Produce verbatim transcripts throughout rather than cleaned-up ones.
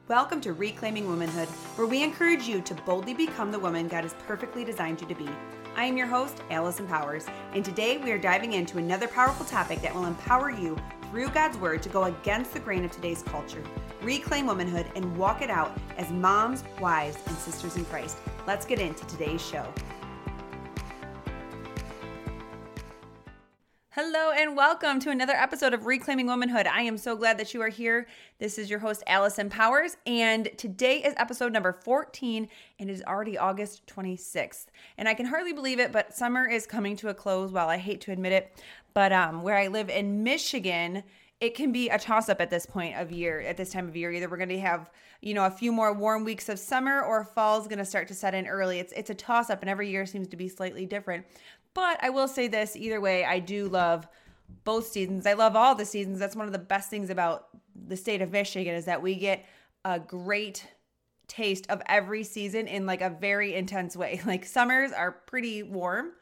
Welcome to Reclaiming Womanhood, where we encourage you to boldly become the woman God has perfectly designed you to be. I am your host, Allison Powers, and today we are diving into another powerful topic that will empower you through God's Word to go against the grain of today's culture, reclaim womanhood, and walk it out as moms, wives, and sisters in Christ. Let's get into today's show. Hello and welcome to another episode of Reclaiming Womanhood. I am so glad that you are here. This is your host, Allison Powers, and today is episode number fourteen, and it is already August twenty-sixth. And I can hardly believe it, but summer is coming to a close. While I hate to admit it, but um, where I live in Michigan, it can be a toss-up at this point of year, at this time of year. Either we're going to have, you know, a few more warm weeks of summer, or fall's going to start to set in early. It's it's a toss-up, and every year seems to be slightly different. But I will say this, either way, I do love both seasons. I love all the seasons. That's one of the best things about the state of Michigan, is that we get a great taste of every season in like a very intense way. Like summers are pretty warm.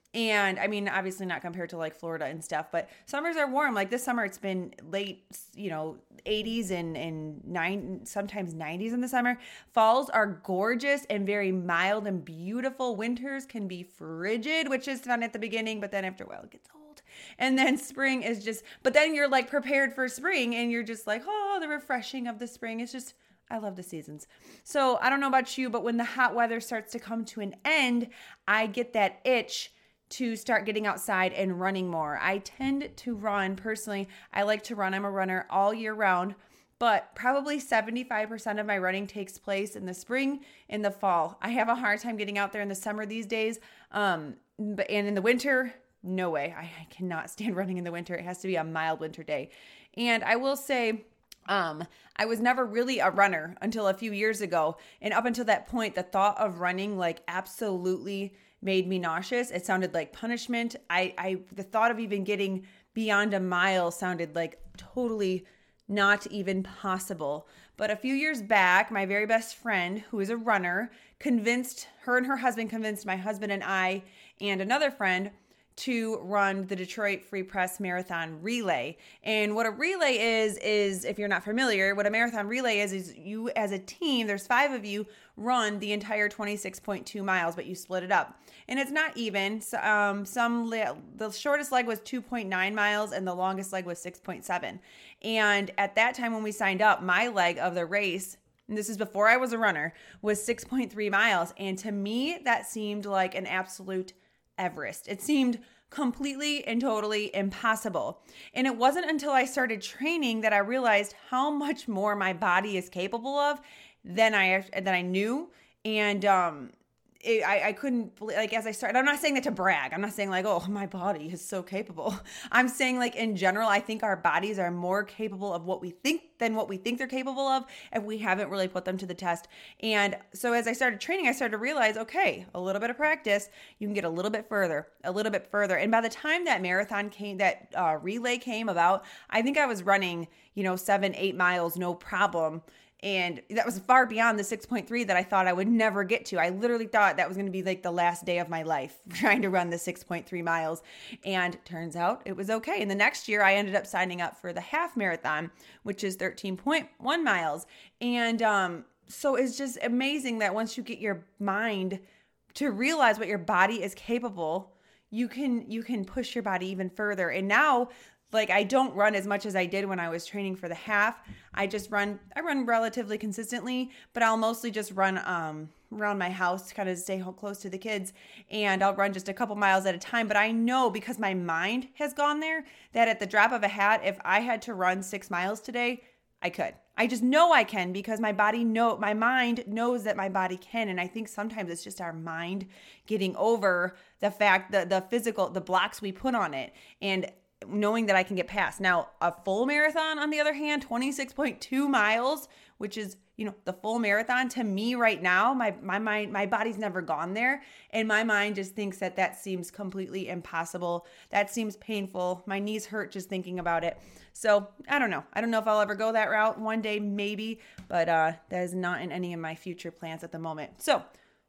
And I mean, obviously not compared to like Florida and stuff, but summers are warm. Like this summer, it's been late, you know, eighties and, and nine, sometimes nineties in the summer. Falls are gorgeous and very mild and beautiful. Winters can be frigid, which is fun at the beginning, but then after a while it gets old. And then spring is just, but then you're like prepared for spring and you're just like, oh, the refreshing of the spring. It's just, I love the seasons. So I don't know about you, but when the hot weather starts to come to an end, I get that itch to start getting outside and running more. I tend to run personally. I like to run. I'm a runner all year round, but probably seventy-five percent of my running takes place in the spring, in the fall. I have a hard time getting out there in the summer these days. Um, but and in the winter, no way. I, I cannot stand running in the winter. It has to be a mild winter day. And I will say, Um, I was never really a runner until a few years ago. And up until that point, the thought of running like absolutely made me nauseous. It sounded like punishment. I, I, the thought of even getting beyond a mile sounded like totally not even possible. But a few years back, my very best friend, who is a runner, convinced, her and her husband convinced my husband and I and another friend to run the Detroit Free Press Marathon Relay. And what a relay is, is if you're not familiar, what a marathon relay is, is you as a team, there's five of you, run the entire twenty-six point two miles, but you split it up. And it's not even. So, um, some the shortest leg was two point nine miles and the longest leg was six point seven. And at that time when we signed up, my leg of the race, and this is before I was a runner, was six point three miles. And to me, that seemed like an absolute Everest. It seemed completely and totally impossible. And it wasn't until I started training that I realized how much more my body is capable of than I than I knew. And um, it, I, I couldn't, like, as I started, I'm not saying that to brag. I'm not saying like, oh, my body is so capable. I'm saying like in general, I think our bodies are more capable of what we think than what we think they're capable of if we haven't really put them to the test. And so as I started training, I started to realize, okay, a little bit of practice, you can get a little bit further, a little bit further. And by the time that marathon came, that uh, relay came about, I think I was running, you know, seven, eight miles, no problem. And that was far beyond the six point three that I thought I would never get to. I literally thought that was going to be like the last day of my life trying to run the six point three miles. And turns out it was okay. And the next year I ended up signing up for the half marathon, which is thirteen point one miles. And um, so it's just amazing that once you get your mind to realize what your body is capable, you can you can push your body even further. And now, like, I don't run as much as I did when I was training for the half. I just run, I run relatively consistently, but I'll mostly just run um, around my house to kind of stay close to the kids. And I'll run just a couple miles at a time. But I know, because my mind has gone there, that at the drop of a hat, if I had to run six miles today, I could. I just know I can, because my body know, my mind knows that my body can. And I think sometimes it's just our mind getting over the fact that the physical, the blocks we put on it, and knowing that I can get past. Now, a full marathon, on the other hand, twenty-six point two miles, which is, you know, the full marathon, to me right now, my my mind, my body's never gone there. And my mind just thinks that that seems completely impossible. That seems painful. My knees hurt just thinking about it. So I don't know. I don't know if I'll ever go that route one day, maybe, but uh, that is not in any of my future plans at the moment. So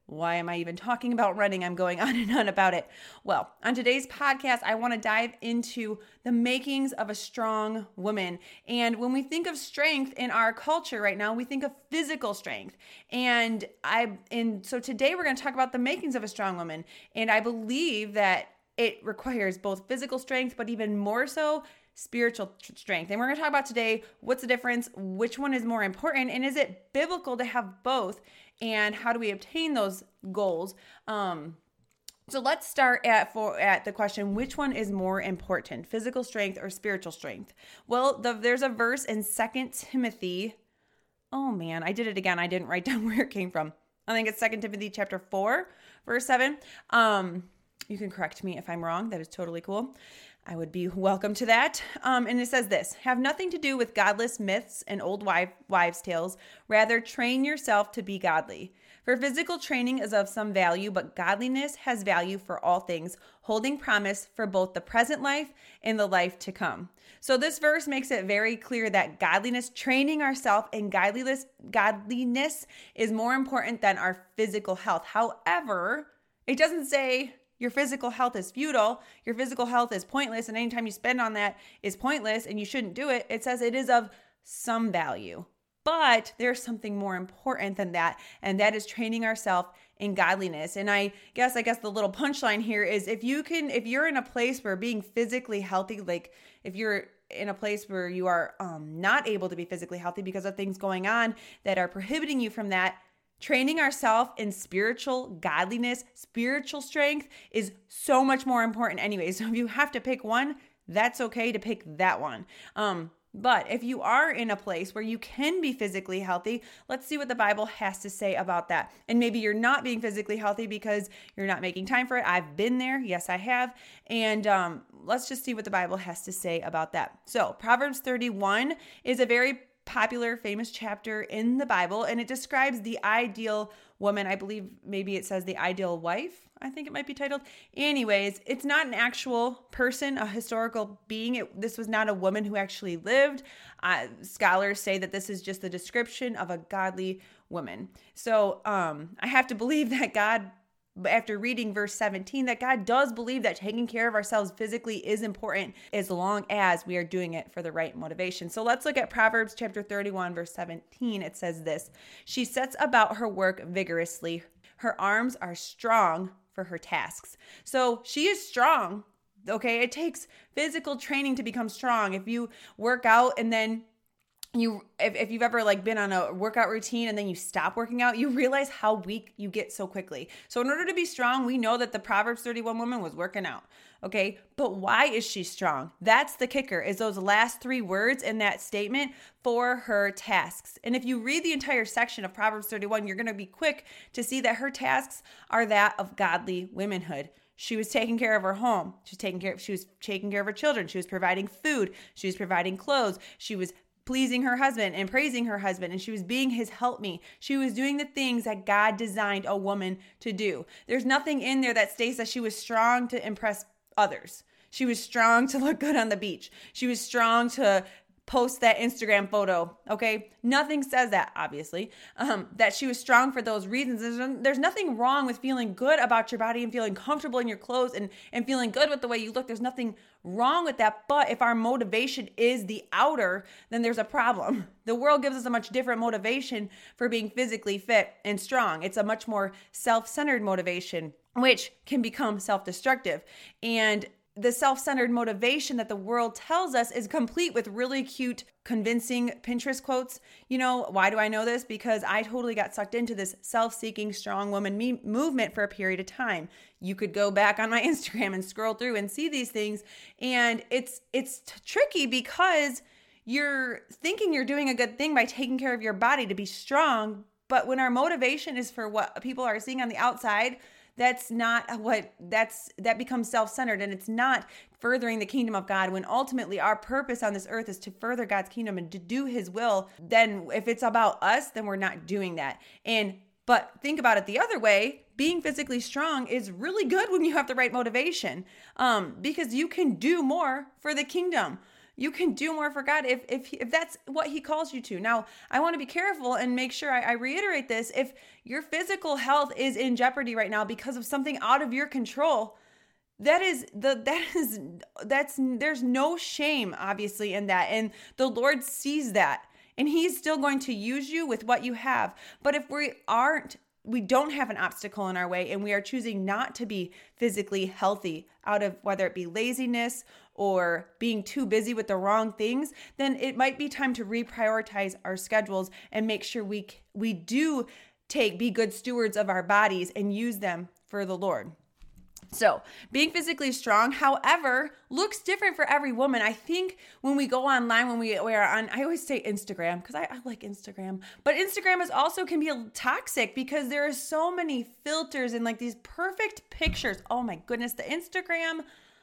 Why am I even talking about running? I'm going on and on about it. Well, on today's podcast, I want to dive into the makings of a strong woman. And when we think of strength in our culture right now, we think of physical strength. And I and so today we're going to talk about the makings of a strong woman. And I believe that it requires both physical strength, but even more so spiritual strength. And we're going to talk about today, what's the difference, which one is more important, and is it biblical to have both, and how do we obtain those goals? Um, so let's start at for at the question, which one is more important, physical strength or spiritual strength? Well, the, there's a verse in Second Timothy. Oh man, I did it again. I didn't write down where it came from. I think it's Second Timothy chapter four, verse seven. Um, you can correct me if I'm wrong. That is totally cool. I would be welcome to that. Um, and it says this, have nothing to do with godless myths and old wife, wives' tales. Rather, train yourself to be godly. For physical training is of some value, but godliness has value for all things, holding promise for both the present life and the life to come. So this verse makes it very clear that godliness, training ourselves in godliness, godliness is more important than our physical health. However, it doesn't say your physical health is futile, your physical health is pointless, and anytime you spend on that is pointless and you shouldn't do it. It says it is of some value. But there's something more important than that, and that is training ourselves in godliness. And I guess I guess the little punchline here is if you can, if you're in a place where being physically healthy, like if you're in a place where you are um, not able to be physically healthy because of things going on that are prohibiting you from that, training ourselves in spiritual godliness, spiritual strength is so much more important anyway. So if you have to pick one, that's okay to pick that one. Um, but if you are in a place where you can be physically healthy, let's see what the Bible has to say about that. And maybe you're not being physically healthy because you're not making time for it. I've been there. Yes, I have. And um, let's just see what the Bible has to say about that. So Proverbs thirty-one is a very popular, famous chapter in the Bible, and it describes the ideal woman. I believe maybe it says the ideal wife. I think it might be titled. Anyways, it's not an actual person, a historical being. It, this was not a woman who actually lived. Uh, scholars say that this is just the description of a godly woman. So um, I have to believe that God, after reading verse seventeen, that God does believe that taking care of ourselves physically is important as long as we are doing it for the right motivation. So let's look at Proverbs chapter thirty-one, verse seventeen. It says this, she sets about her work vigorously. Her arms are strong for her tasks. So she is strong. Okay. It takes physical training to become strong. If you work out and then You, if, if you've ever like been on a workout routine and then you stop working out, you realize how weak you get so quickly. So in order to be strong, we know that the Proverbs thirty-one woman was working out. Okay. But why is she strong? That's the kicker, is those last three words in that statement, for her tasks. And if you read the entire section of Proverbs thirty-one, you're going to be quick to see that her tasks are that of godly womanhood. She was taking care of her home. She was taking care of, she was taking care of her children. She was providing food. She was providing clothes. She was pleasing her husband and praising her husband, and she was being his helpmeet. She was doing the things that God designed a woman to do. There's nothing in there that states that she was strong to impress others. She was strong to look good on the beach. She was strong to post that Instagram photo, okay? Nothing says that, obviously, um, that she was strong for those reasons. There's, there's nothing wrong with feeling good about your body and feeling comfortable in your clothes and, and feeling good with the way you look. There's nothing wrong with that. But if our motivation is the outer, then there's a problem. The world gives us a much different motivation for being physically fit and strong. It's a much more self-centered motivation, which can become self-destructive. And the self-centered motivation that the world tells us is complete with really cute, convincing Pinterest quotes. You know, why do I know this? Because I totally got sucked into this self-seeking strong woman me- movement for a period of time. You could go back on my Instagram and scroll through and see these things. And it's it's t- tricky because you're thinking you're doing a good thing by taking care of your body to be strong. But when our motivation is for what people are seeing on the outside, that's not what that's that becomes self-centered, and it's not furthering the kingdom of God, when ultimately our purpose on this earth is to further God's kingdom and to do his will. Then if it's about us, then we're not doing that. And but think about it the other way. Being physically strong is really good when you have the right motivation, um, because you can do more for the kingdom. you can do more for God if if if that's what he calls you to. Now, I want to be careful and make sure I, I reiterate this. If your physical health is in jeopardy right now because of something out of your control, that is the that is that's there's no shame obviously in that, and the Lord sees that, and he's still going to use you with what you have. But if we aren't we don't have an obstacle in our way and we are choosing not to be physically healthy out of whether it be laziness or being too busy with the wrong things, then it might be time to reprioritize our schedules and make sure we we do take be good stewards of our bodies and use them for the Lord. So being physically strong, however, looks different for every woman. I think when we go online, when we, we are on, I always say Instagram because I, I like Instagram, but Instagram is also can be toxic because there are so many filters and like these perfect pictures. Oh my goodness, the Instagram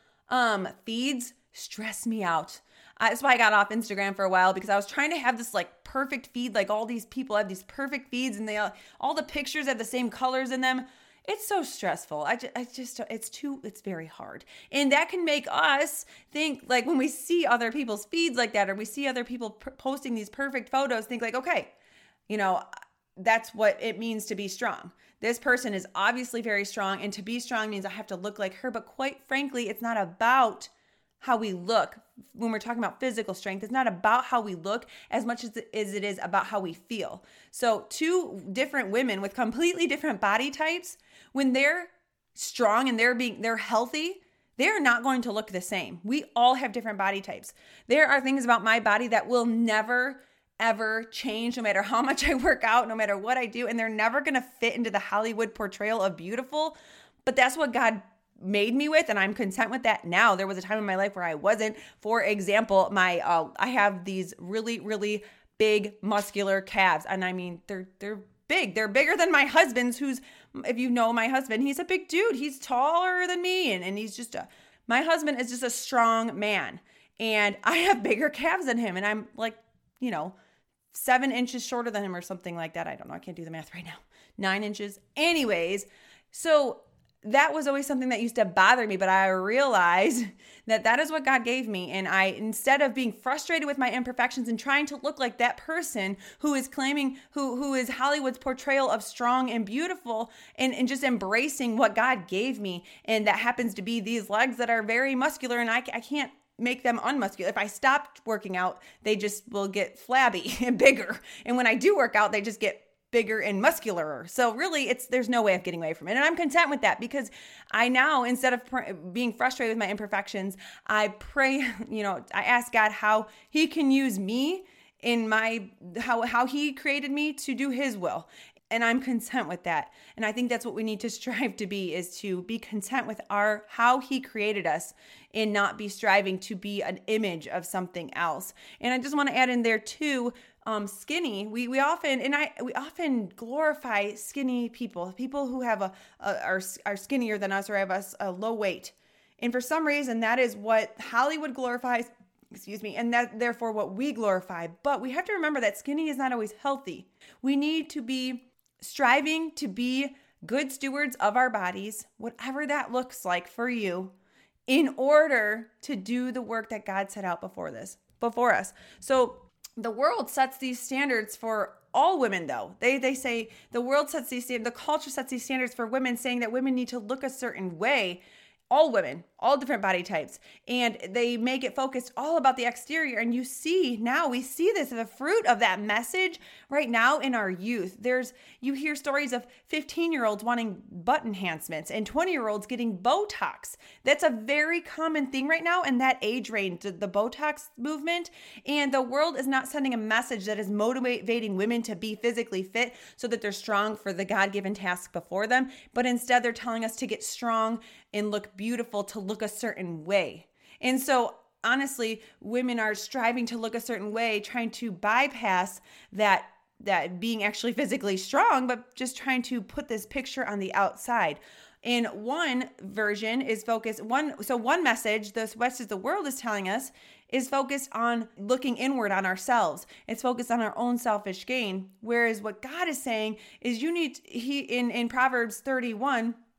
um, feeds stress me out. Uh, that's why I got off Instagram for a while, because I was trying to have this like perfect feed. Like all these people have these perfect feeds and they all, all the pictures have the same colors in them. It's so stressful. I just, I just, it's too, it's very hard. And that can make us think like when we see other people's feeds like that, or we see other people pr- posting these perfect photos, think like, okay, you know, that's what it means to be strong. This person is obviously very strong, and to be strong means I have to look like her. But quite frankly, it's not about how we look. When we're talking about physical strength, it's not about how we look as much as it is about how we feel. So two different women with completely different body types, when they're strong and they're being they're healthy, they're not going to look the same. We all have different body types. There are things about my body that will never ever change no matter how much I work out, no matter what I do, and they're never going to fit into the Hollywood portrayal of beautiful. But that's what God made me with, and I'm content with that now. There was a time in my life where I wasn't. For example, my uh, I have these really, really big muscular calves, and I mean they're they're big. They're bigger than my husband's. Who's, if you know my husband, he's a big dude. He's taller than me, and and he's just a. My husband is just a strong man, and I have bigger calves than him, and I'm like, you know, seven inches shorter than him or something like that. I don't know. I can't do the math right now. Nine inches. Anyways, so that was always something that used to bother me, but I realized that that is what God gave me. And I, instead of being frustrated with my imperfections and trying to look like that person who is claiming, who, who is Hollywood's portrayal of strong and beautiful, and, and just embracing what God gave me. And that happens to be these legs that are very muscular, and I, I can't make them unmuscular. If I stopped working out, they just will get flabby and bigger. And when I do work out, they just get bigger and muscular. So really, it's there's no way of getting away from it. And I'm content with that, because I now, instead of pr- being frustrated with my imperfections, I pray, you know, I ask God how he can use me in my, how, how he created me to do his will. And I'm content with that. And I think that's what we need to strive to be, is to be content with our, how he created us, and not be striving to be an image of something else. And I just want to add in there too, um, skinny. We, we often, and I, we often glorify skinny people, people who have a, a are, are skinnier than us, or have us a low weight. And for some reason, that is what Hollywood glorifies, excuse me, and that therefore what we glorify. But we have to remember that skinny is not always healthy. We need to be striving to be good stewards of our bodies, whatever that looks like for you, in order to do the work that God set out before this, before us. So the world sets these standards for all women, though. They they say the world sets these standards, the culture sets these standards for women, saying that women need to look a certain way. All women, all different body types, and they make it focused all about the exterior. And you see now, we see this, the fruit of that message right now in our youth. There's, you hear stories of fifteen year olds wanting butt enhancements and twenty year olds getting Botox. That's a very common thing right now in that age range, the Botox movement. And the world is not sending a message that is motivating women to be physically fit so that they're strong for the God-given task before them. But instead, they're telling us to get strong and look beautiful, to look a certain way. And so honestly, women are striving to look a certain way, trying to bypass that that being actually physically strong, but just trying to put this picture on the outside. And one version is focused, one so one message, the West is the world is telling us, is focused on looking inward on ourselves. It's focused on our own selfish gain. Whereas what God is saying is you need, he in, in Proverbs thirty-one,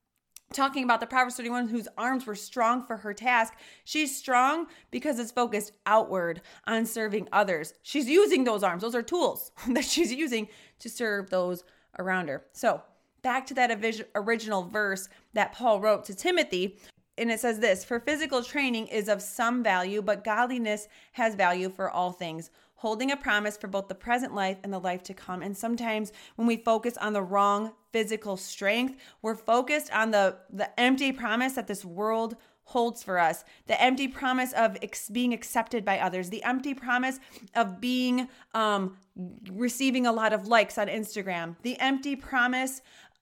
talking about the Proverbs thirty-one whose arms were strong for her task. She's strong because it's focused outward on serving others. She's using those arms. Those are tools that she's using to serve those around her. So back to that original verse that Paul wrote to Timothy. And it says this, for physical training is of some value, but godliness has value for all things, holding a promise for both the present life and the life to come. And sometimes when we focus on the wrong physical strength, we're focused on the, the empty promise that this world holds for us, the empty promise of ex- being accepted by others, the empty promise of being um, receiving a lot of likes on Instagram, the empty promise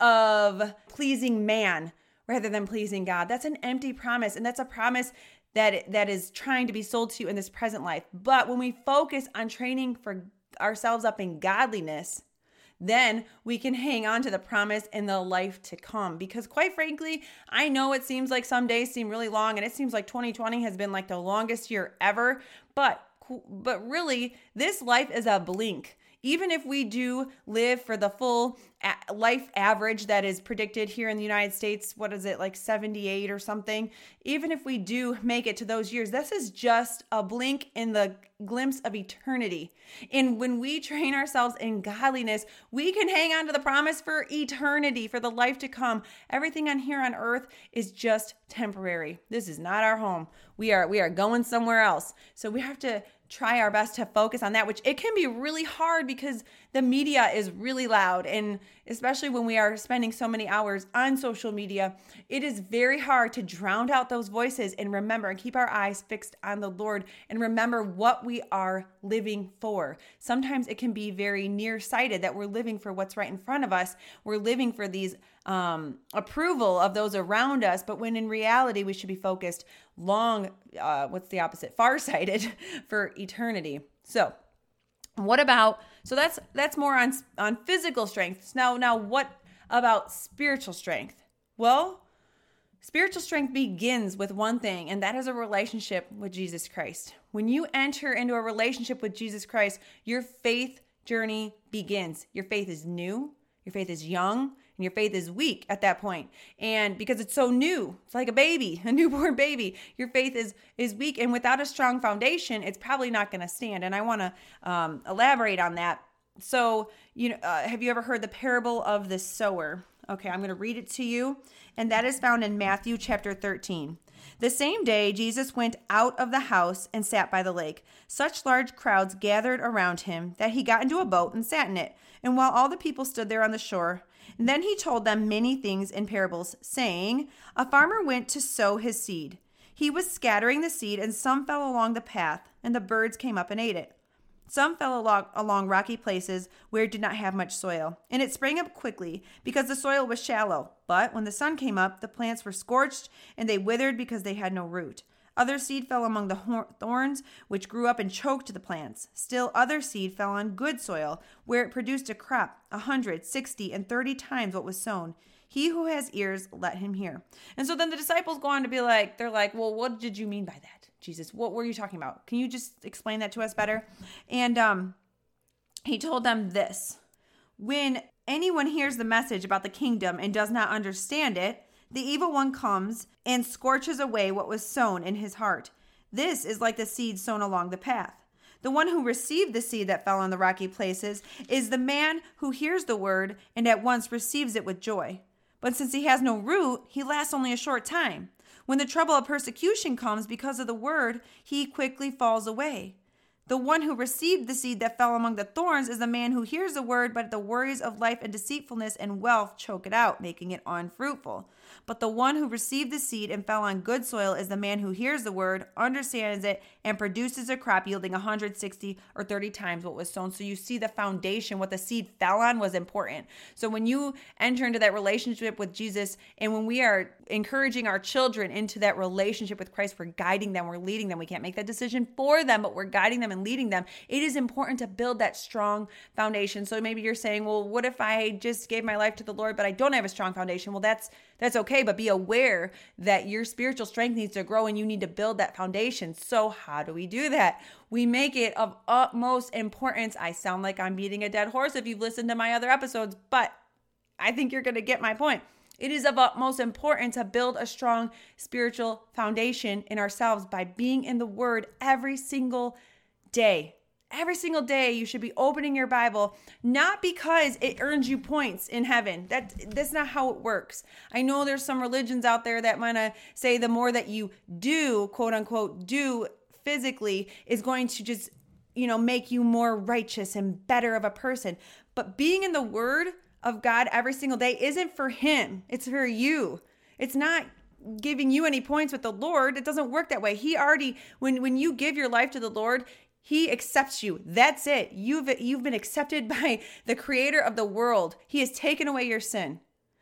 of pleasing man rather than pleasing God. That's an empty promise, and that's a promise that that is trying to be sold to you in this present life. But when we focus on training for ourselves up in godliness, then we can hang on to the promise in the life to come. Because quite frankly, I know it seems like some days seem really long, and it seems like twenty twenty has been like the longest year ever. But but really, this life is a blink. Even if we do live for the full life average that is predicted here in the United States, what is it, like seventy-eight or something? Even if we do make it to those years, this is just a blink in the glimpse of eternity. And when we train ourselves in godliness, we can hang on to the promise for eternity, for the life to come. Everything on here on earth is just temporary. This is not our home. We are we are going somewhere else. So we have to try our best to focus on that, which it can be really hard because the media is really loud. And especially when we are spending so many hours on social media, it is very hard to drown out those voices and remember and keep our eyes fixed on the Lord and remember what we are living for. Sometimes it can be very nearsighted that we're living for what's right in front of us. We're living for these um, approval of those around us, but when in reality, we should be focused long, uh, what's the opposite? Farsighted for eternity. So what about, so that's, that's more on, on physical strength. Now, now what about spiritual strength? Well, spiritual strength begins with one thing, and that is a relationship with Jesus Christ. When you enter into a relationship with Jesus Christ, your faith journey begins. Your faith is new, your faith is young, and your faith is weak at that point. And because it's so new, it's like a baby, a newborn baby. Your faith is is weak, and without a strong foundation, it's probably not going to stand. And I want to um, elaborate on that. So, you know, uh, have you ever heard the parable of the sower? Okay, I'm going to read it to you, and that is found in Matthew chapter thirteen. The same day, Jesus went out of the house and sat by the lake. Such large crowds gathered around him that he got into a boat and sat in it. And while all the people stood there on the shore, and then he told them many things in parables, saying, a farmer went to sow his seed. He was scattering the seed, and some fell along the path, and the birds came up and ate it. Some fell along, along rocky places where it did not have much soil, and it sprang up quickly because the soil was shallow. But when the sun came up, the plants were scorched, and they withered because they had no root. Other seed fell among the thorns, which grew up and choked the plants. Still other seed fell on good soil, where it produced a crop, a hundred, sixty, and thirty times what was sown. He who has ears, let him hear. And so then the disciples go on to be like, they're like, well, what did you mean by that, Jesus? What were you talking about? Can you just explain that to us better? And um, he told them this. When anyone hears the message about the kingdom and does not understand it, the evil one comes and scorches away what was sown in his heart. This is like the seed sown along the path. The one who received the seed that fell on the rocky places is the man who hears the word and at once receives it with joy. But since he has no root, he lasts only a short time. When the trouble of persecution comes because of the word, he quickly falls away. The one who received the seed that fell among the thorns is the man who hears the word, but the worries of life and deceitfulness and wealth choke it out, making it unfruitful. But the one who received the seed and fell on good soil is the man who hears the word, understands it, and produces a crop yielding one hundred sixty or thirty times what was sown. So you see the foundation, what the seed fell on was important. So when you enter into that relationship with Jesus, and when we are encouraging our children into that relationship with Christ, we're guiding them, we're leading them. We can't make that decision for them, but we're guiding them and leading them. It is important to build that strong foundation. So maybe you're saying, well, what if I just gave my life to the Lord, but I don't have a strong foundation? Well, that's that's okay, but be aware that your spiritual strength needs to grow and you need to build that foundation. So how do we do that? We make it of utmost importance. I sound like I'm beating a dead horse if you've listened to my other episodes, but I think you're going to get my point. It is of utmost importance to build a strong spiritual foundation in ourselves by being in the Word every single day. Every single day you should be opening your Bible, not because it earns you points in heaven. That, that's not how it works. I know there's some religions out there that want to say the more that you do, quote unquote, do physically is going to just, you know, make you more righteous and better of a person. But being in the Word of God every single day isn't for Him. It's for you. It's not giving you any points with the Lord. It doesn't work that way. He already, when, when you give your life to the Lord, He accepts you. That's it. You've, you've been accepted by the Creator of the world. He has taken away your sin.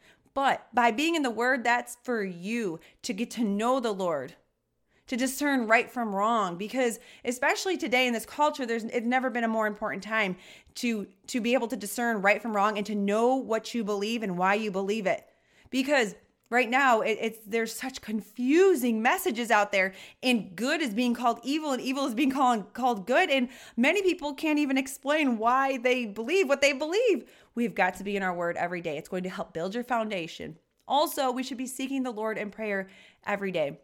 But by being in the Word, that's for you to get to know the Lord, to discern right from wrong. Because especially today in this culture, there's it's never been a more important time to, to be able to discern right from wrong and to know what you believe and why you believe it. Because right now, it, it's there's such confusing messages out there, and good is being called evil, and evil is being called, called good, and many people can't even explain why they believe what they believe. We've got to be in our Word every day. It's going to help build your foundation. Also, we should be seeking the Lord in prayer every day.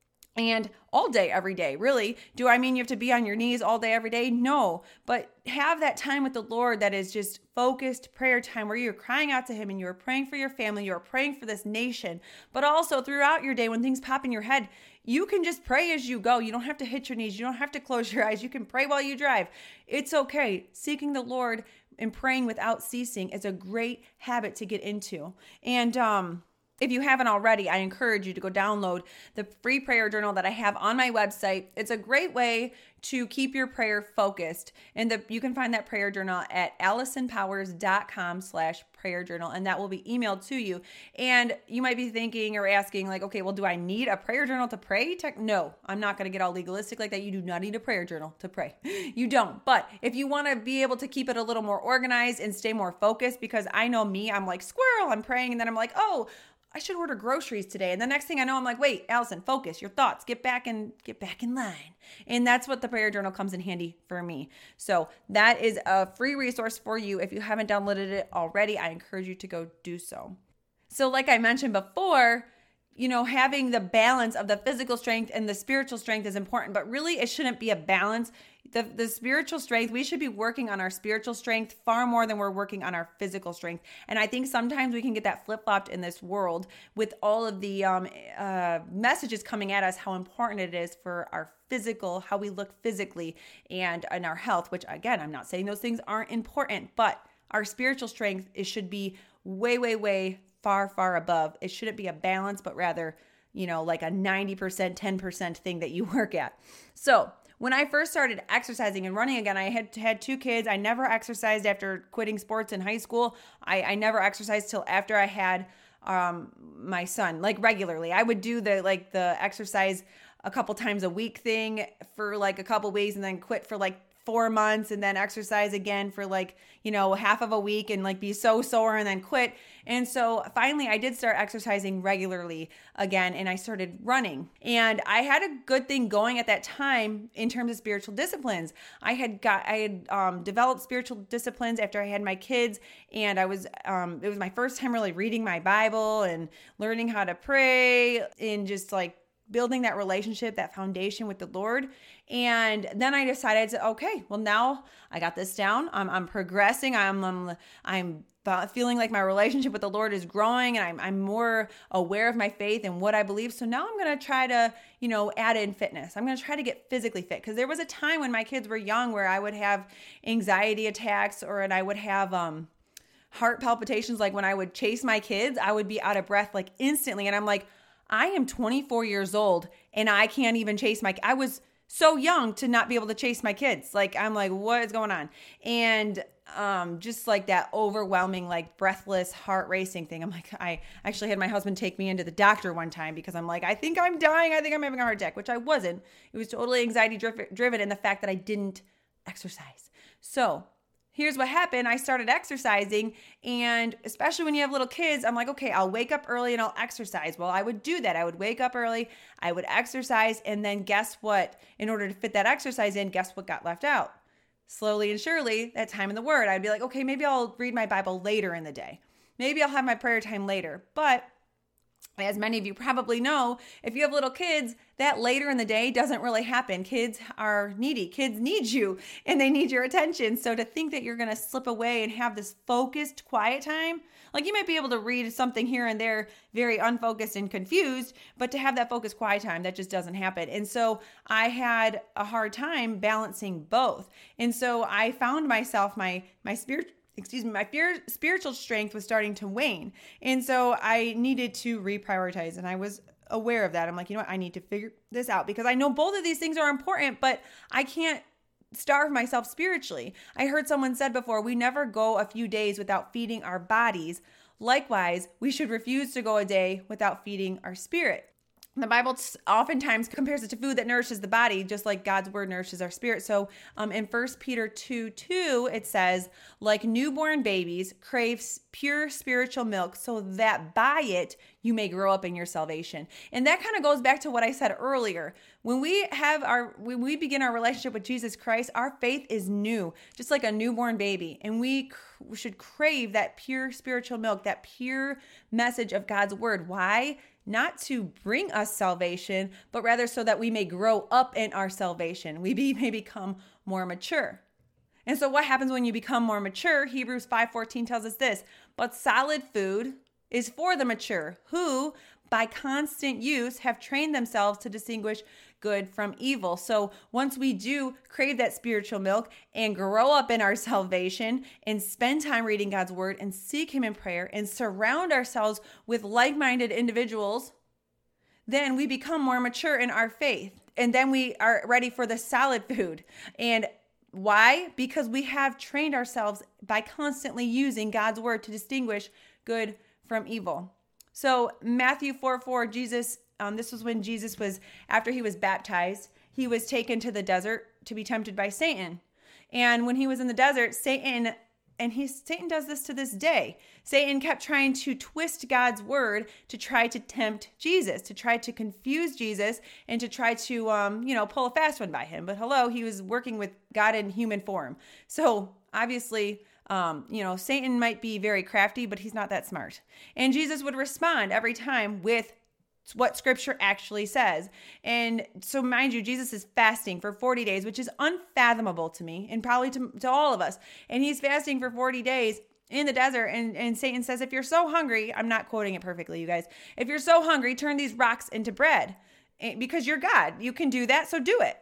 And all day, every day, really. Do I mean you have to be on your knees all day, every day? No, but have that time with the Lord that is just focused prayer time where you're crying out to Him and you're praying for your family, you're praying for this nation, but also throughout your day when things pop in your head, you can just pray as you go. You don't have to hit your knees. You don't have to close your eyes. You can pray while you drive. It's okay. Seeking the Lord and praying without ceasing is a great habit to get into. And, um, if you haven't already, I encourage you to go download the free prayer journal that I have on my website. It's a great way to keep your prayer focused. And the, you can find that prayer journal at allisonpowers.com slash prayer journal, and that will be emailed to you. And you might be thinking or asking like, okay, well, do I need a prayer journal to pray? No, I'm not going to get all legalistic like that. You do not need a prayer journal to pray. You don't. But if you want to be able to keep it a little more organized and stay more focused, because I know me, I'm like squirrel, I'm praying, and then I'm like, oh, I should order groceries today. And the next thing I know, I'm like, wait, Allison, focus your thoughts, get back and get back in line. And that's what the prayer journal comes in handy for me. So that is a free resource for you. If you haven't downloaded it already, I encourage you to go do so. So like I mentioned before, you know, having the balance of the physical strength and the spiritual strength is important, but really it shouldn't be a balance. The, the spiritual strength, we should be working on our spiritual strength far more than we're working on our physical strength. And I think sometimes we can get that flip-flopped in this world with all of the um, uh, messages coming at us, how important it is for our physical, how we look physically and in our health, which again, I'm not saying those things aren't important, but our spiritual strength, it should be way, way, way far, far above. It shouldn't be a balance, but rather, you know, like a ninety percent, ten percent thing that you work at. So when I first started exercising and running again, I had had two kids. I never exercised after quitting sports in high school. I, I never exercised till after I had um, my son, like regularly. I would do the like the exercise a couple times a week thing for like a couple weeks and then quit for like four months and then exercise again for like, you know, half of a week and like be so sore and then quit. And so finally I did start exercising regularly again and I started running. And I had a good thing going at that time in terms of spiritual disciplines. I had got, I had um, developed spiritual disciplines after I had my kids, and I was, um, it was my first time really reading my Bible and learning how to pray and just like building that relationship, that foundation with the Lord. And then I decided to, okay, well now I got this down. I'm, I'm progressing. I'm, I'm, I'm feeling like my relationship with the Lord is growing, and I'm, I'm more aware of my faith and what I believe. So now I'm going to try to, you know, add in fitness. I'm going to try to get physically fit, because there was a time when my kids were young where I would have anxiety attacks, or and I would have, um, heart palpitations. Like when I would chase my kids, I would be out of breath like instantly. And I'm like, I am twenty-four years old and I can't even chase my, I was so young to not be able to chase my kids. Like, I'm like, what is going on? And um, just like that overwhelming, like breathless, heart racing thing. I'm like, I actually had my husband take me into the doctor one time because I'm like, I think I'm dying. I think I'm having a heart attack, which I wasn't. It was totally anxiety driven in the fact that I didn't exercise. So here's what happened. I started exercising, and especially when you have little kids, I'm like, okay, I'll wake up early and I'll exercise. Well, I would do that. I would wake up early, I would exercise, and then guess what? In order to fit that exercise in, guess what got left out? Slowly and surely, that time in the Word. I'd be like, okay, maybe I'll read my Bible later in the day. Maybe I'll have my prayer time later. But As many of you probably know, if you have little kids, that later in the day doesn't really happen. Kids are needy. Kids need you and they need your attention. So to think that you're going to slip away and have this focused quiet time, like you might be able to read something here and there, very unfocused and confused, but to have that focused quiet time, that just doesn't happen. And so I had a hard time balancing both. And so I found myself, my, my spirit, excuse me, my fear, spiritual strength was starting to wane. And so I needed to reprioritize, and I was aware of that. I'm like, you know what? I need to figure this out because I know both of these things are important, but I can't starve myself spiritually. I heard someone said before, we never go a few days without feeding our bodies. Likewise, we should refuse to go a day without feeding our spirit. The Bible oftentimes compares it to food that nourishes the body, just like God's word nourishes our spirit. So um, in First Peter two two, it says, like newborn babies, crave pure spiritual milk so that by it you may grow up in your salvation. And that kind of goes back to what I said earlier. When we have our, when we begin our relationship with Jesus Christ, our faith is new, just like a newborn baby. And we cr- should crave that pure spiritual milk, that pure message of God's word. Why? Not to bring us salvation, but rather so that we may grow up in our salvation. We be, may become more mature. And so what happens when you become more mature? Hebrews five fourteen tells us this, but solid food is for the mature, who by constant use have trained themselves to distinguish good from evil. So once we do crave that spiritual milk and grow up in our salvation and spend time reading God's word and seek him in prayer and surround ourselves with like-minded individuals, then we become more mature in our faith. And then we are ready for the solid food. And why? Because we have trained ourselves by constantly using God's word to distinguish good from evil. So Matthew four four, Jesus, um, this was when Jesus was, after he was baptized, he was taken to the desert to be tempted by Satan. And when he was in the desert, Satan, and he, Satan does this to this day, Satan kept trying to twist God's word to try to tempt Jesus, to try to confuse Jesus, and to try to, um, you know, pull a fast one by him. But hello, he was working with God in human form. So obviously, Um, you know, Satan might be very crafty, but he's not that smart. And Jesus would respond every time with what scripture actually says. And so mind you, Jesus is fasting for forty days, which is unfathomable to me and probably to, to all of us. And he's fasting for forty days in the desert. And, and Satan says, if you're so hungry, I'm not quoting it perfectly, you guys. If you're so hungry, turn these rocks into bread because you're God. You can do that. So do it.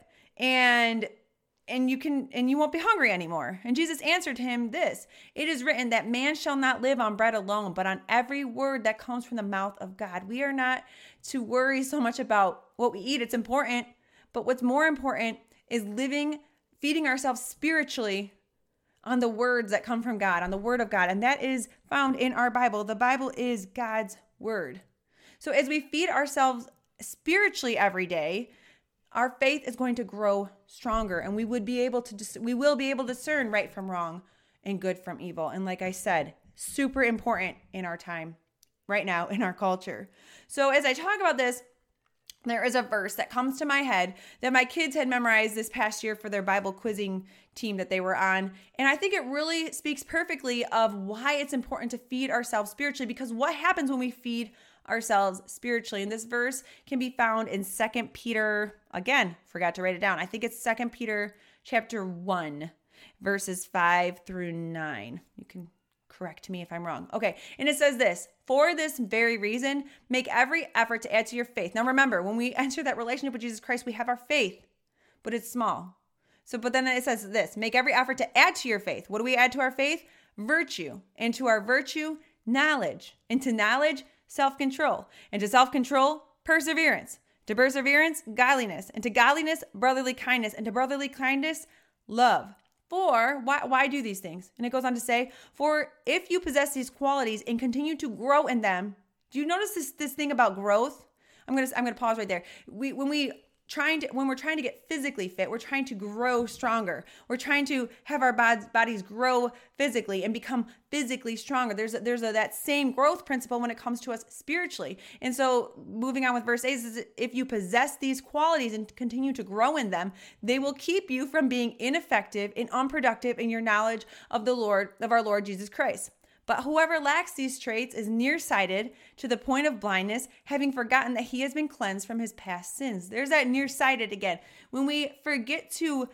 And And you can, and you won't be hungry anymore. And Jesus answered him this, it is written that man shall not live on bread alone, but on every word that comes from the mouth of God. We are not to worry so much about what we eat. It's important. But what's more important is living, feeding ourselves spiritually on the words that come from God, on the word of God. And that is found in our Bible. The Bible is God's word. So as we feed ourselves spiritually every day, our faith is going to grow stronger, and we would be able to dis- we will be able to discern right from wrong and good from evil. And like I said, super important in our time right now in our culture. So as I talk about this, there is a verse that comes to my head that my kids had memorized this past year for their Bible quizzing team that they were on. And I think it really speaks perfectly of why it's important to feed ourselves spiritually, because what happens when we feed ourselves spiritually? And this verse can be found in Second Peter, again, forgot to write it down. I think it's Second Peter chapter one, verses five through nine. You can correct me if I'm wrong. Okay. And it says this, for this very reason, make every effort to add to your faith. Now remember, when we enter that relationship with Jesus Christ, we have our faith, but it's small. So, but then it says this, make every effort to add to your faith. What do we add to our faith? Virtue. And to our virtue, knowledge. And to knowledge, self-control. And to self-control, perseverance. To perseverance, godliness. And to godliness, brotherly kindness. And to brotherly kindness, love. For, why, why do these things? And it goes on to say, for if you possess these qualities and continue to grow in them, do you notice this, this thing about growth? I'm going to, I'm going to pause right there. We, when we trying to, when we're trying to get physically fit, we're trying to grow stronger. We're trying to have our bodies, bodies grow physically and become physically stronger. There's a, there's a, that same growth principle when it comes to us spiritually. And so moving on with verse eight is, if you possess these qualities and continue to grow in them, they will keep you from being ineffective and unproductive in your knowledge of the Lord, of our Lord Jesus Christ. But whoever lacks these traits is nearsighted to the point of blindness, having forgotten that he has been cleansed from his past sins. There's that nearsighted again. When we forget to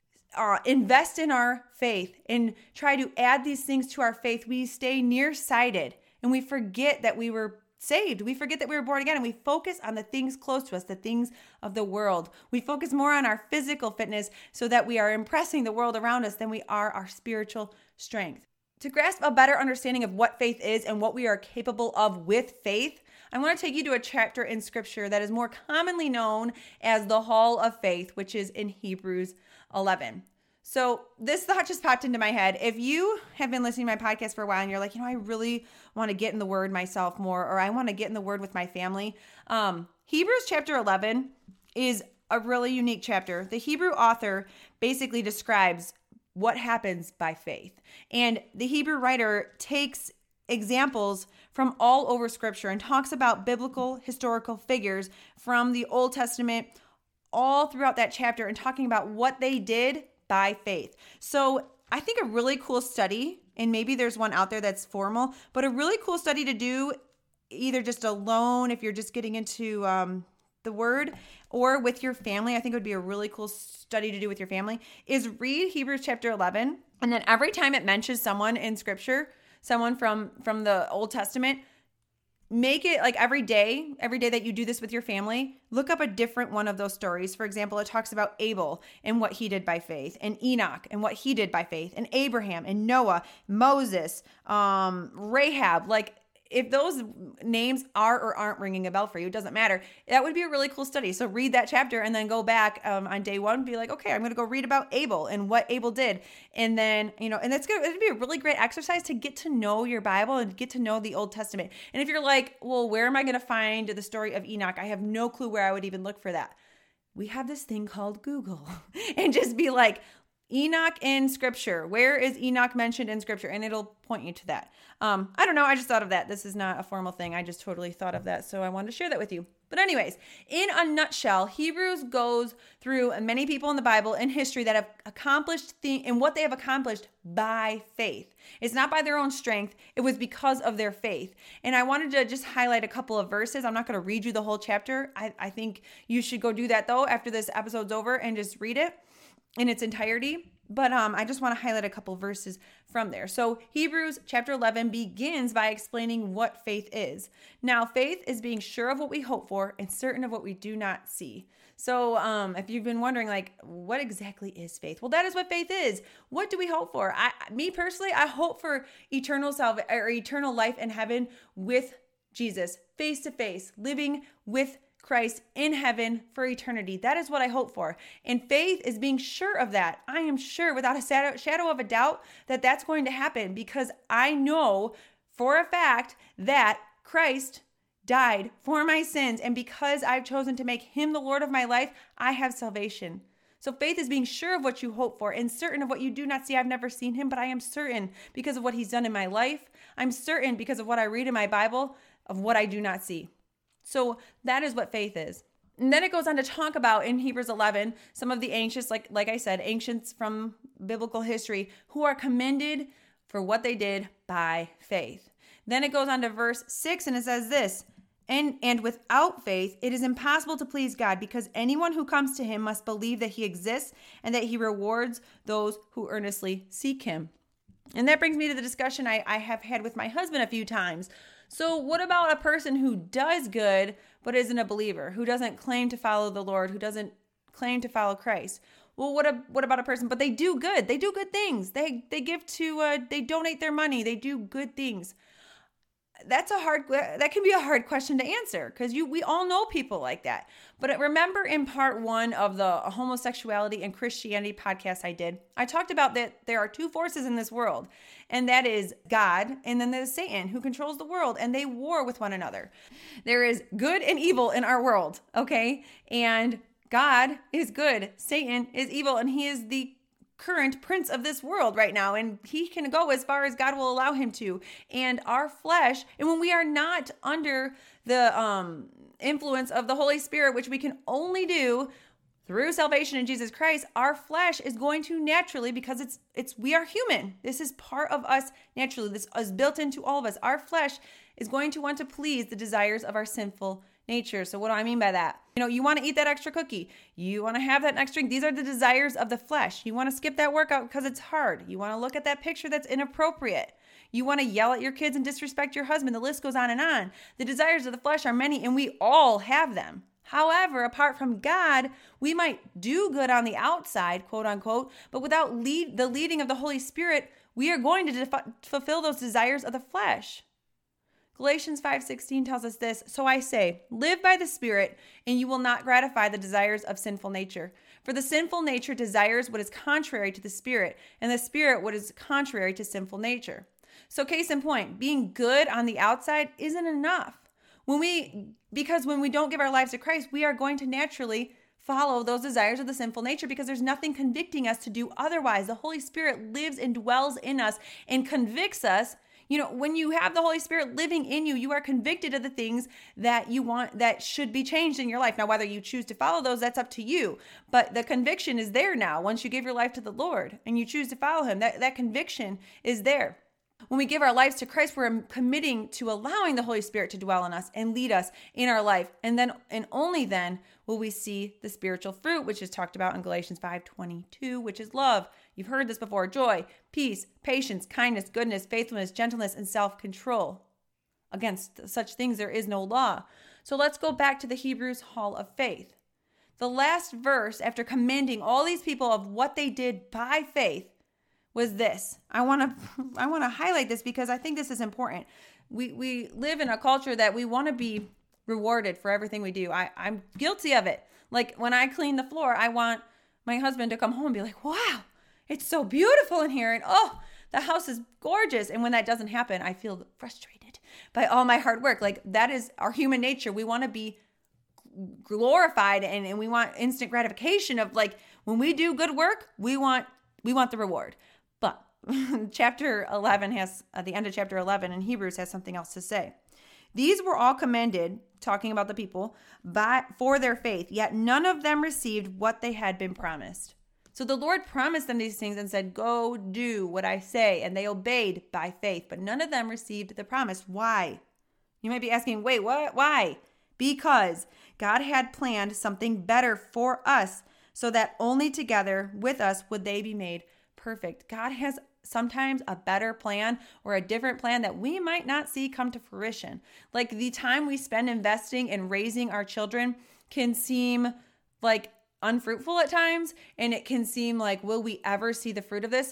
uh, invest in our faith and try to add these things to our faith, we stay nearsighted and we forget that we were saved. We forget that we were born again, and we focus on the things close to us, the things of the world. We focus more on our physical fitness so that we are impressing the world around us than we are our spiritual strength. To grasp a better understanding of what faith is and what we are capable of with faith, I want to take you to a chapter in Scripture that is more commonly known as the Hall of Faith, which is in Hebrews eleven. So this thought just popped into my head. If you have been listening to my podcast for a while and you're like, you know, I really want to get in the Word myself more, or I want to get in the Word with my family, um, Hebrews chapter eleven is a really unique chapter. The Hebrew author basically describes what happens by faith. And the Hebrew writer takes examples from all over Scripture and talks about biblical historical figures from the Old Testament all throughout that chapter and talking about what they did by faith. So I think a really cool study, and maybe there's one out there that's formal, but a really cool study to do either just alone if you're just getting into um, the Word, or with your family, I think it would be a really cool study to do with your family, is read Hebrews chapter eleven. And then every time it mentions someone in Scripture, someone from, from the Old Testament, make it like every day, every day that you do this with your family, look up a different one of those stories. For example, it talks about Abel and what he did by faith, and Enoch and what he did by faith, and Abraham and Noah, Moses, um, Rahab. Like, if those names are or aren't ringing a bell for you, it doesn't matter. That would be a really cool study. So read that chapter and then go back um, on day one and be like, okay, I'm going to go read about Abel and what Abel did. And then, you know, and that's going to be a really great exercise to get to know your Bible and get to know the Old Testament. And if you're like, well, where am I going to find the story of Enoch? I have no clue where I would even look for that. We have this thing called Google and just be like, Enoch in Scripture. Where is Enoch mentioned in Scripture? And it'll point you to that. Um, I don't know. I just thought of that. This is not a formal thing. I just totally thought of that. So I wanted to share that with you. But anyways, in a nutshell, Hebrews goes through many people in the Bible and history that have accomplished things and what they have accomplished by faith. It's not by their own strength. It was because of their faith. And I wanted to just highlight a couple of verses. I'm not going to read you the whole chapter. I, I think you should go do that though after this episode's over and just read it in its entirety. But um, I just want to highlight a couple verses from there. So Hebrews chapter eleven begins by explaining what faith is. Now, faith is being sure of what we hope for and certain of what we do not see. So um, if you've been wondering, like, what exactly is faith? Well, that is what faith is. What do we hope for? I, me personally, I hope for eternal salva- or eternal life in heaven with Jesus, face to face, living with Christ in heaven for eternity. That is what I hope for. And faith is being sure of that. I am sure without a shadow of a doubt that that's going to happen because I know for a fact that Christ died for my sins. And because I've chosen to make him the Lord of my life, I have salvation. So faith is being sure of what you hope for and certain of what you do not see. I've never seen him, but I am certain because of what he's done in my life. I'm certain because of what I read in my Bible of what I do not see. So that is what faith is. And then it goes on to talk about in Hebrews eleven, some of the ancients, like, like I said, ancients from biblical history who are commended for what they did by faith. Then it goes on to verse six and it says this, and, and without faith, it is impossible to please God because anyone who comes to him must believe that he exists and that he rewards those who earnestly seek him. And that brings me to the discussion I, I have had with my husband a few times. So what about a person who does good but isn't a believer, who doesn't claim to follow the Lord, who doesn't claim to follow Christ? Well, what a, what about a person, but they do good. They do good things. They they give to, uh, they donate their money. They do good things. That's a hard, that can be a hard question to answer because you we all know people like that. But remember in part one of the homosexuality and Christianity podcast I did, I talked about that there are two forces in this world, and that is God, and then there's Satan who controls the world, and they war with one another. There is good and evil in our world, okay? And God is good, Satan is evil, and he is the current prince of this world right now, and he can go as far as God will allow him to. And our flesh, and when we are not under the um influence of the Holy Spirit, which we can only do through salvation in Jesus Christ, our flesh is going to naturally, because it's it's we are human. This is part of us naturally. This is built into all of us. Our flesh is going to want to please the desires of our sinful nature. So what do I mean by that? You know, you want to eat that extra cookie. You want to have that next drink. These are the desires of the flesh. You want to skip that workout because it's hard. You want to look at that picture that's inappropriate. You want to yell at your kids and disrespect your husband. The list goes on and on. The desires of the flesh are many, and we all have them. However, apart from God, we might do good on the outside, quote unquote, but without lead, the leading of the Holy Spirit, we are going to def- fulfill those desires of the flesh. Galatians five sixteen tells us this, "So I say, live by the Spirit, and you will not gratify the desires of sinful nature. For the sinful nature desires what is contrary to the Spirit, and the Spirit what is contrary to sinful nature." So case in point, being good on the outside isn't enough. When we, because when we don't give our lives to Christ, we are going to naturally follow those desires of the sinful nature because there's nothing convicting us to do otherwise. The Holy Spirit lives and dwells in us and convicts us. You know, when you have the Holy Spirit living in you, you are convicted of the things that you want, that should be changed in your life. Now, whether you choose to follow those, that's up to you. But the conviction is there now. Once you give your life to the Lord and you choose to follow him, that, that conviction is there. When we give our lives to Christ, we're committing to allowing the Holy Spirit to dwell in us and lead us in our life. And then, and only then will we see the spiritual fruit, which is talked about in Galatians five twenty-two, which is love. You've heard this before: joy, peace, patience, kindness, goodness, faithfulness, gentleness, and self-control. Against such things there is no law. So let's go back to the Hebrews Hall of Faith. The last verse, after commending all these people of what they did by faith, was this. I want to I want to highlight this because I think this is important. We we live in a culture that we want to be rewarded for everything we do. I, I'm guilty of it. Like when I clean the floor, I want my husband to come home and be like, wow, it's so beautiful in here. And oh, the house is gorgeous. And when that doesn't happen, I feel frustrated by all my hard work. Like that is our human nature. We want to be glorified and, and we want instant gratification of like when we do good work, we want we want the reward. But chapter eleven has, at the end of chapter eleven in Hebrews has something else to say. These were all commended, talking about the people, by, for their faith, yet none of them received what they had been promised. So the Lord promised them these things and said, go do what I say. And they obeyed by faith, but none of them received the promise. Why? You might be asking, wait, what? Why? Because God had planned something better for us so that only together with us would they be made perfect. God has sometimes a better plan or a different plan that we might not see come to fruition. Like the time we spend investing in raising our children can seem like unfruitful at times, and it can seem like, will we ever see the fruit of this?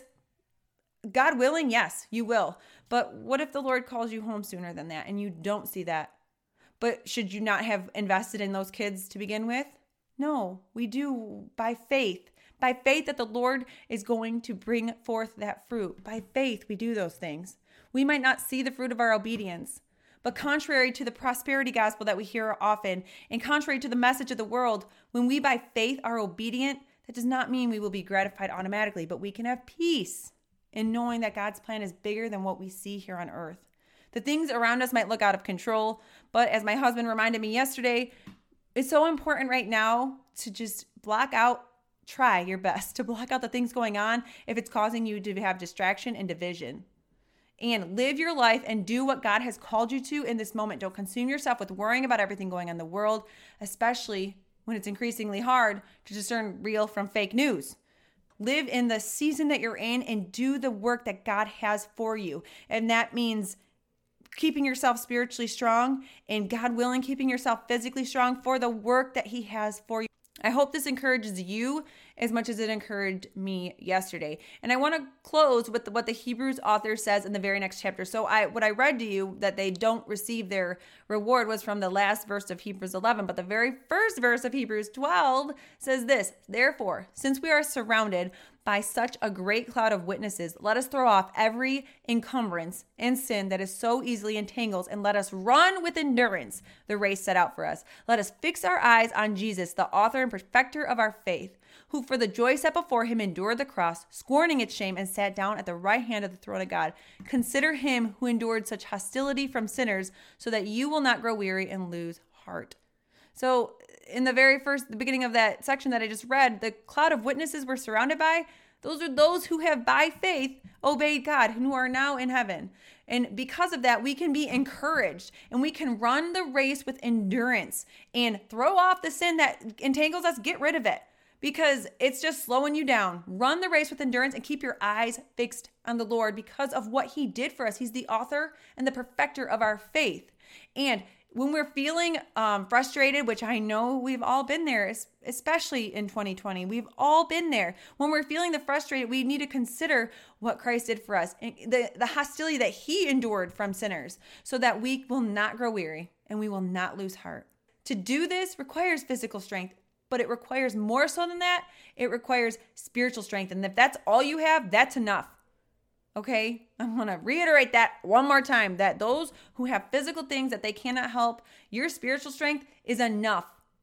God willing, yes, you will. But what if the Lord calls you home sooner than that and you don't see that? But should you not have invested in those kids to begin with? No, we do by faith. By faith that the Lord is going to bring forth that fruit. By faith, we do those things. We might not see the fruit of our obedience, but contrary to the prosperity gospel that we hear often, and contrary to the message of the world, when we by faith are obedient, that does not mean we will be gratified automatically, but we can have peace in knowing that God's plan is bigger than what we see here on earth. The things around us might look out of control, but as my husband reminded me yesterday, it's so important right now to just block out Try your best to block out the things going on if it's causing you to have distraction and division. And live your life and do what God has called you to in this moment. Don't consume yourself with worrying about everything going on in the world, especially when it's increasingly hard to discern real from fake news. Live in the season that you're in and do the work that God has for you. And that means keeping yourself spiritually strong and, God willing, keeping yourself physically strong for the work that He has for you. I hope this encourages you as much as it encouraged me yesterday. And I want to close with what the Hebrews author says in the very next chapter. So I, what I read to you that they don't receive their reward was from the last verse of Hebrews eleven. But the very first verse of Hebrews twelve says this: therefore, since we are surrounded by such a great cloud of witnesses, let us throw off every encumbrance and sin that is so easily entangles, and let us run with endurance the race set out for us. Let us fix our eyes on Jesus, the author and perfecter of our faith, who for the joy set before him endured the cross, scorning its shame, and sat down at the right hand of the throne of God. Consider him who endured such hostility from sinners, so that you will not grow weary and lose heart. So in the very first, the beginning of that section that I just read, the cloud of witnesses we're surrounded by, those are those who have by faith obeyed God and who are now in heaven. And because of that, we can be encouraged and we can run the race with endurance and throw off the sin that entangles us, get rid of it because it's just slowing you down. Run the race with endurance and keep your eyes fixed on the Lord because of what he did for us. He's the author and the perfecter of our faith. And when we're feeling um, frustrated, which I know we've all been there, especially in twenty twenty, we've all been there. When we're feeling the frustrated, we need to consider what Christ did for us, and the, the hostility that he endured from sinners so that we will not grow weary and we will not lose heart. To do this requires physical strength, but it requires more so than that. It requires spiritual strength. And if that's all you have, that's enough. Okay, I'm going to reiterate that one more time, that those who have physical things that they cannot help, your spiritual strength is enough.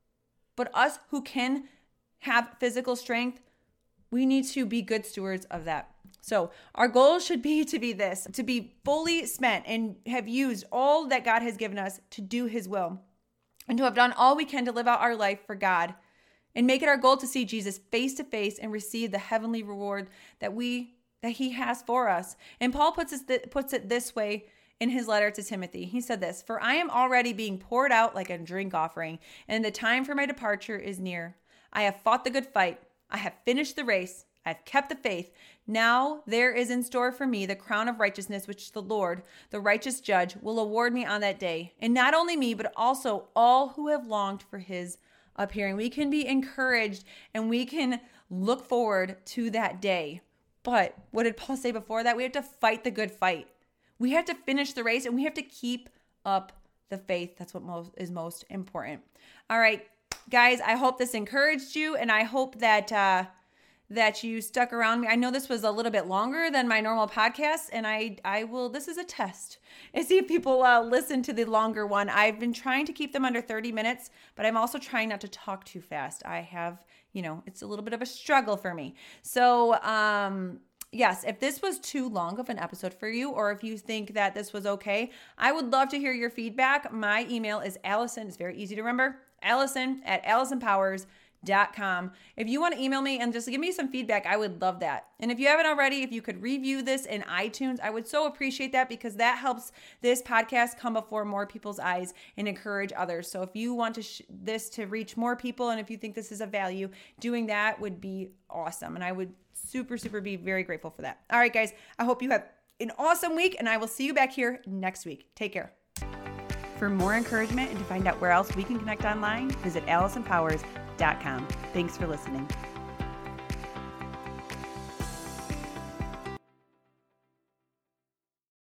But us who can have physical strength, we need to be good stewards of that. So our goal should be to be this, to be fully spent and have used all that God has given us to do his will and to have done all we can to live out our life for God and make it our goal to see Jesus face to face and receive the heavenly reward that we that he has for us. And Paul puts it, puts it this way in his letter to Timothy. He said this, "For I am already being poured out like a drink offering, and the time for my departure is near. I have fought the good fight. I have finished the race. I have kept the faith. Now there is in store for me the crown of righteousness, which the Lord, the righteous judge, will award me on that day. And not only me, but also all who have longed for his appearing." We can be encouraged and we can look forward to that day. But what did Paul say before that? We have to fight the good fight. We have to finish the race and we have to keep up the faith. That's what most is most important. All right, guys, I hope this encouraged you and I hope that uh, that you stuck around me. I know this was a little bit longer than my normal podcast and I, I will, this is a test and see if people uh, listen to the longer one. I've been trying to keep them under thirty minutes, but I'm also trying not to talk too fast. I have You know, it's a little bit of a struggle for me. So, um, yes, if this was too long of an episode for you, or if you think that this was okay, I would love to hear your feedback. My email is Allison. It's very easy to remember. Allison at allison powers dot com. If you want to email me and just give me some feedback, I would love that. And if you haven't already, if you could review this in iTunes, I would so appreciate that because that helps this podcast come before more people's eyes and encourage others. So if you want to sh- this to reach more people and if you think this is of value, doing that would be awesome. And I would super, super be very grateful for that. All right, guys, I hope you have an awesome week and I will see you back here next week. Take care. For more encouragement and to find out where else we can connect online, visit allison powers dot com. Thanks for listening.